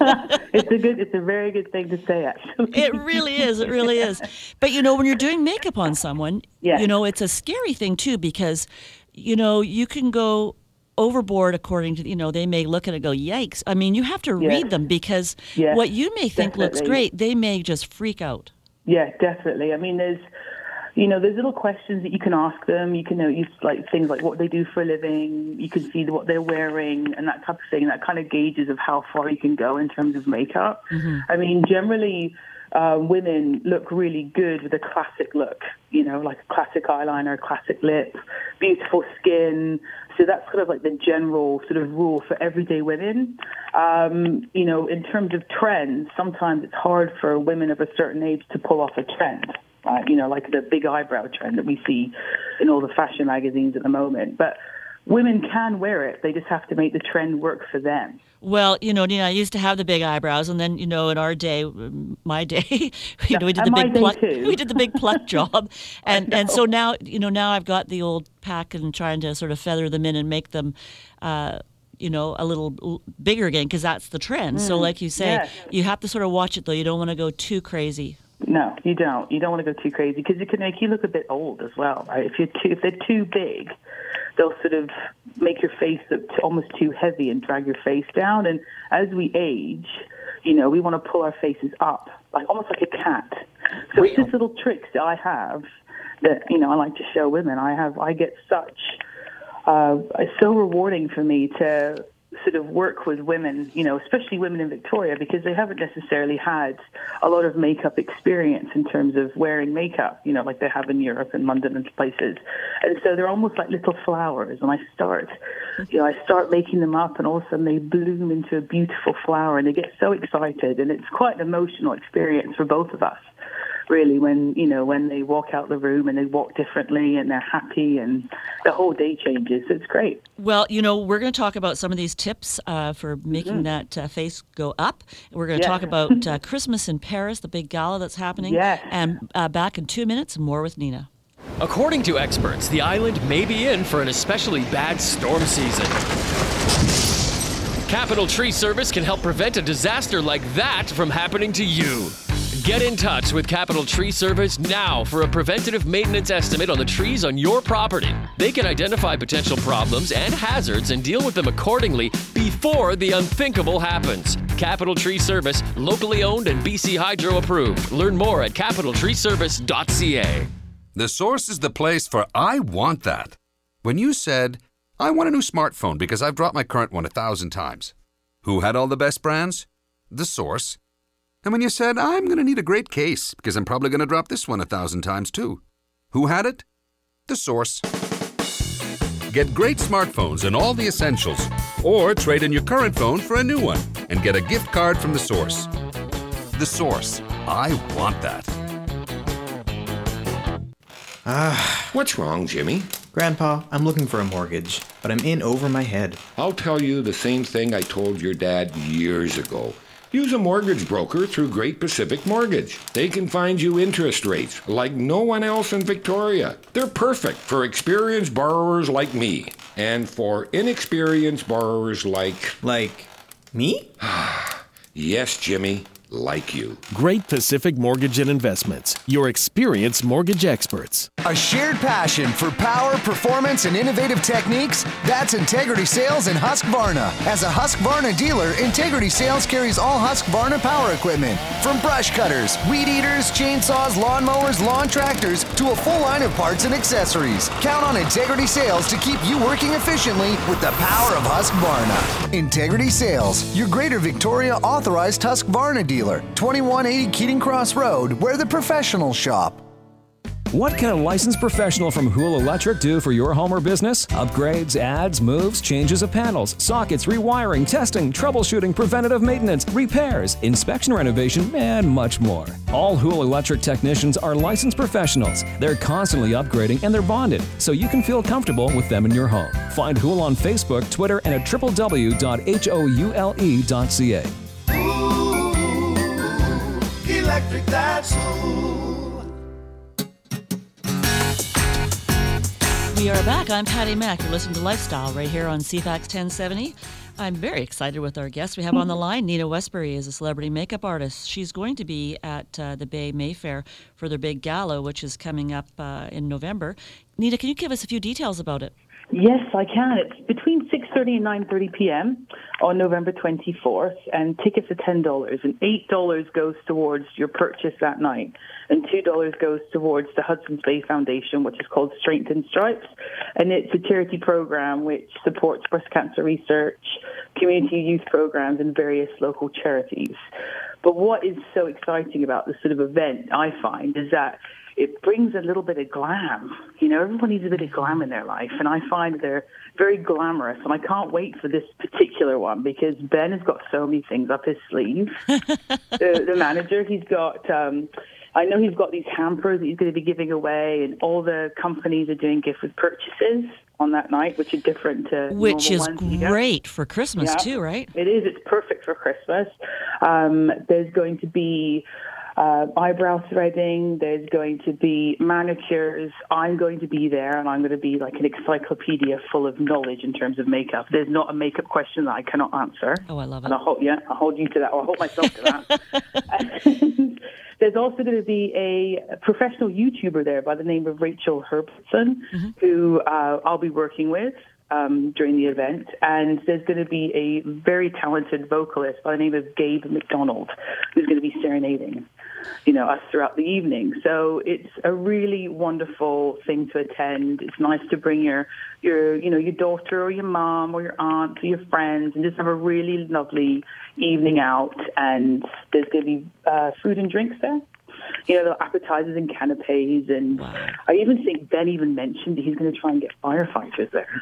S8: It's a very good thing to say, actually.
S2: It really is. It really is. But, you know, when you're doing makeup on someone, you know, it's a scary thing, too, because, you know, you can go overboard according to, you know, they may look at it and go, yikes. I mean, you have to read them because what you may think looks great, they may just freak out.
S8: Yeah, definitely. I mean, there's little questions that you can ask them. You can use like things like what they do for a living. You can see what they're wearing and that type of thing. That kind of gauges of how far you can go in terms of makeup. Mm-hmm. I mean, generally, women look really good with a classic look, you know, like a classic eyeliner, classic lip, beautiful skin. So that's sort of like the general sort of rule for everyday women. You know, in terms of trends, sometimes it's hard for women of a certain age to pull off a trend. You know, like the big eyebrow trend that we see in all the fashion magazines at the moment. But women can wear it. They just have to make the trend work for them.
S2: Well, you know, Nina, I used to have the big eyebrows, and then, you know, in our day, my day, we did the big pluck job, and so now, you know, now I've got the old pack and trying to sort of feather them in and make them a little bigger again because that's the trend. So like you say, you have to sort of watch it, though. You don't want to go too crazy.
S8: No, you don't. You don't want to go too crazy because it can make you look a bit old as well. Right? If they're too big, they'll sort of make your face look almost too heavy and drag your face down. And as we age, we want to pull our faces up, almost like a cat. So it's just little tricks that I have that, I like to show women. I get such, it's so rewarding for me to sort of work with women, especially women in Victoria, because they haven't necessarily had a lot of makeup experience in terms of wearing makeup, like they have in Europe and London and places. And so they're almost like little flowers. And I start making them up, and all of a sudden they bloom into a beautiful flower, and they get so excited. And it's quite an emotional experience for both of us, really, when they walk out the room and they walk differently and they're happy and the whole day changes. It's great.
S2: Well, we're going to talk about some of these tips for making that face go up. We're going to talk about Christmas in Paris, the big gala that's happening.
S8: Yes.
S2: And back in 2 minutes, more with Nina.
S9: According to experts, the island may be in for an especially bad storm season. Capital Tree Service can help prevent a disaster like that from happening to you. Get in touch with Capital Tree Service now for a preventative maintenance estimate on the trees on your property. They can identify potential problems and hazards and deal with them accordingly before the unthinkable happens. Capital Tree Service, locally owned and BC Hydro approved. Learn more at capitaltreeservice.ca.
S17: The Source is the place for I want that. When you said, I want a new smartphone because I've dropped my current one 1,000 times. Who had all the best brands? The Source. And when you said, I'm going to need a great case because I'm probably going to drop this one 1,000 times too. Who had it? The Source. Get great smartphones and all the essentials, or trade in your current phone for a new one and get a gift card from The Source. The Source. I want that.
S10: What's wrong, Jimmy?
S11: Grandpa, I'm looking for a mortgage, but I'm in over my head.
S10: I'll tell you the same thing I told your dad years ago. Use a mortgage broker through Great Pacific Mortgage. They can find you interest rates like no one else in Victoria. They're perfect for experienced borrowers like me, and for inexperienced borrowers like...
S11: Like me?
S10: Yes, Jimmy. Like you.
S24: Great Pacific Mortgage and Investments, your experienced mortgage experts.
S19: A shared passion for power, performance, and innovative techniques? That's Integrity Sales in Husqvarna. As a Husqvarna dealer, Integrity Sales carries all Husqvarna power equipment. From brush cutters, weed eaters, chainsaws, lawnmowers, lawn tractors, to a full line of parts and accessories. Count on Integrity Sales to keep you working efficiently with the power of Husqvarna. Integrity Sales, your Greater Victoria authorized Husqvarna dealer. 2180 Keating Cross Road, where the professionals shop.
S25: What can a licensed professional from Houle Electric do for your home or business? Upgrades, adds, moves, changes of panels, sockets, rewiring, testing, troubleshooting, preventative maintenance, repairs, inspection renovation, and much more. All Houle Electric technicians are licensed professionals. They're constantly upgrading and they're bonded, so you can feel comfortable with them in your home. Find Houle on Facebook, Twitter, and at www.houle.ca.
S26: Electric, that's who.
S2: We are back. I'm Patty Mack. You're listening to Lifestyle right here on CFAX 1070. I'm very excited with our guest. We have on the line Nina Westbury is a celebrity makeup artist. She's going to be at the Bay Mayfair for their big gala, which is coming up in November. Nina, can you give us a few details about it?
S8: Yes, I can. It's between 6:30 and 9:30 p.m. on November 24th, and tickets are $10, and $8 goes towards your purchase that night, and $2 goes towards the Hudson's Bay Foundation, which is called Strength and Stripes, and it's a charity program which supports breast cancer research, community youth programs, and various local charities. But what is so exciting about this sort of event, I find, is that it brings a little bit of glam. Everyone needs a bit of glam in their life, and I find they're very glamorous, and I can't wait for this particular one because Ben has got so many things up his sleeve. the manager, he's got... I know he's got these hampers that he's going to be giving away, and all the companies are doing gift with purchases on that night, which are different to
S2: which is
S8: ones
S2: great for Christmas too, right?
S8: It is. It's perfect for Christmas. There's going to be eyebrow threading. There's going to be manicures. I'm going to be there, and I'm going to be like an encyclopedia full of knowledge in terms of makeup. There's not a makeup question that I cannot answer.
S2: Oh, I love it.
S8: And I'll hold you to that, or I'll hold myself to that. There's also going to be a professional YouTuber there by the name of Rachel Herbertson, who I'll be working with during the event. And there's going to be a very talented vocalist by the name of Gabe McDonald, who's going to be serenading, us throughout the evening. So it's a really wonderful thing to attend. It's nice to bring your daughter or your mom or your aunt or your friends and just have a really lovely evening out. And there's going to be food and drinks there. The appetizers and canapes. And I even think Ben even mentioned that he's going to try and get firefighters there.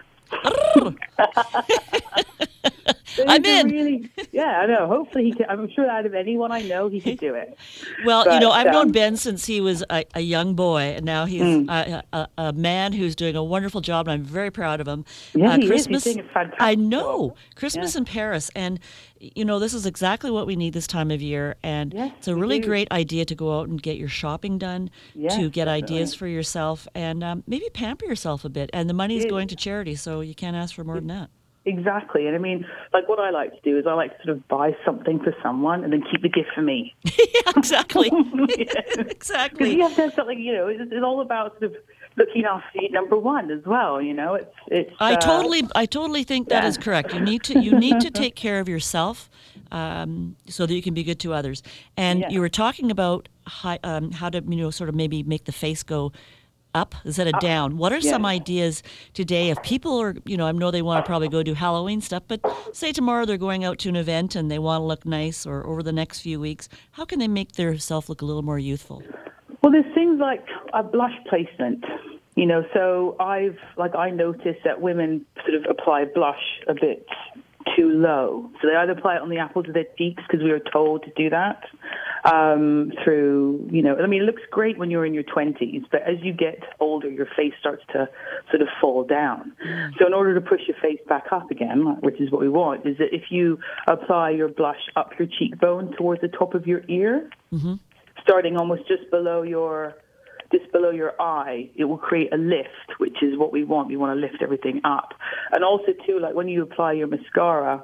S2: I'm in.
S8: I know. Hopefully he can. I'm sure out of anyone I know, he could do it.
S2: Well, but, I've known Ben since he was a young boy, and now he's a man who's doing a wonderful job, and I'm very proud of him.
S8: Yeah,
S2: Christmas,
S8: he's doing a fantastic
S2: I know.
S8: job.
S2: Christmas in Paris, and this is exactly what we need this time of year, and it's a really great idea to go out and get your shopping done, to get ideas for yourself, and maybe pamper yourself a bit. And the money is going to charity, so you can't ask for more than that.
S8: Exactly. And I mean, like what I like to do is I like to sort of buy something for someone and then keep the gift for me.
S2: Yeah, exactly. Exactly.
S8: Because you have to have something, it's all about sort of looking after number one as well, It's
S2: I totally think that is correct. You need to take care of yourself so that you can be good to others. And you were talking about how to sort of maybe make the face go up instead of down. What are some ideas today if people are, I know they want to probably go do Halloween stuff, but say tomorrow they're going out to an event and they want to look nice, or over the next few weeks, how can they make their self look a little more youthful?
S8: Well, there's things like a blush placement, so I noticed that women sort of apply blush a bit too low. So they either apply it on the apples of their cheeks because we were told to do that through, it looks great when you're in your 20s, but as you get older, your face starts to sort of fall down. So in order to push your face back up again, which is what we want, is that if you apply your blush up your cheekbone towards the top of your ear, starting almost just below your eye, it will create a lift, which is what we want. We want to lift everything up. And also, too, like when you apply your mascara,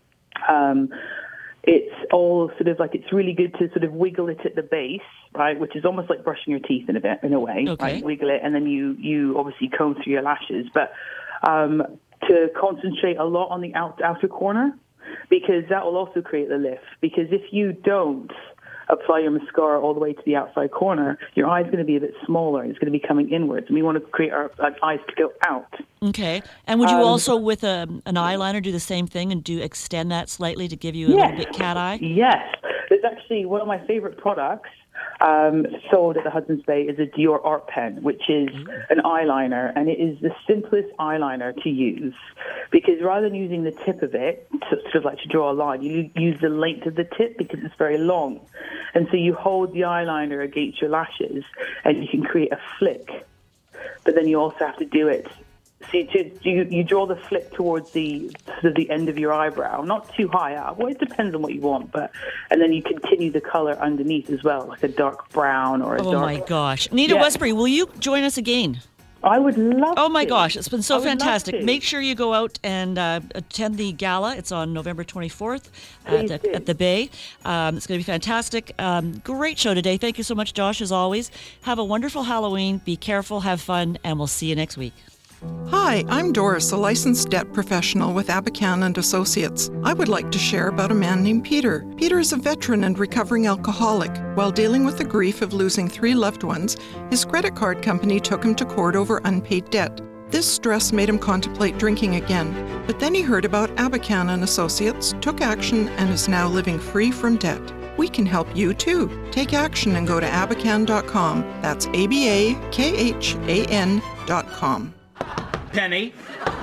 S8: it's all sort of like, it's really good to sort of wiggle it at the base, right, which is almost like brushing your teeth in a way, right? Wiggle it, and then you obviously comb through your lashes. But to concentrate a lot on the outer corner, because that will also create the lift. Because if you don't apply your mascara all the way to the outside corner, your eye's going to be a bit smaller. It's going to be coming inwards. And we want to create our eyes to go out.
S2: Okay. And would you also, with an eyeliner, do the same thing and extend that slightly to give you a little bit cat eye?
S8: Yes. There's actually one of my favorite products sold at the Hudson's Bay is a Dior Art Pen, which is an eyeliner, and it is the simplest eyeliner to use because rather than using the tip of it to draw a line, you use the length of the tip because it's very long. And so you hold the eyeliner against your lashes and you can create a flick, but then you also have to do it. So you draw the flick towards the sort of the end of your eyebrow, not too high up. Well, it depends on what you want, and then you continue the color underneath as well, like a dark brown or a dark.
S2: Oh my gosh, Nina Westbury, will you join us again?
S8: I would love to.
S2: Oh my gosh, it's been so fantastic. Make sure you go out and attend the gala. It's on November 24th at the Bay. It's going to be fantastic. Great show today. Thank you so much, Josh, as always. Have a wonderful Halloween. Be careful, have fun, and we'll see you next week.
S3: Hi, I'm Doris, a licensed debt professional with Abacan & Associates. I would like to share about a man named Peter. Peter is a veteran and recovering alcoholic. While dealing with the grief of losing 3 loved ones, his credit card company took him to court over unpaid debt. This stress made him contemplate drinking again. But then he heard about Abacan & Associates, took action, and is now living free from debt. We can help you too. Take action and go to abacan.com. That's ABAKHAN.com.
S6: Penny.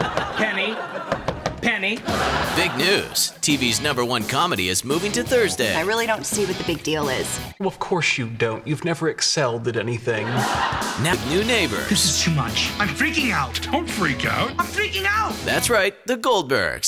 S12: Big news. TV's #1 comedy is moving to Thursday.
S14: I really don't see what the big deal is.
S6: Well, of course you don't. You've never excelled at anything.
S12: Now, New Neighbors.
S16: This is too much. I'm freaking out. Don't freak out. I'm freaking out.
S12: That's right, the Goldbergs.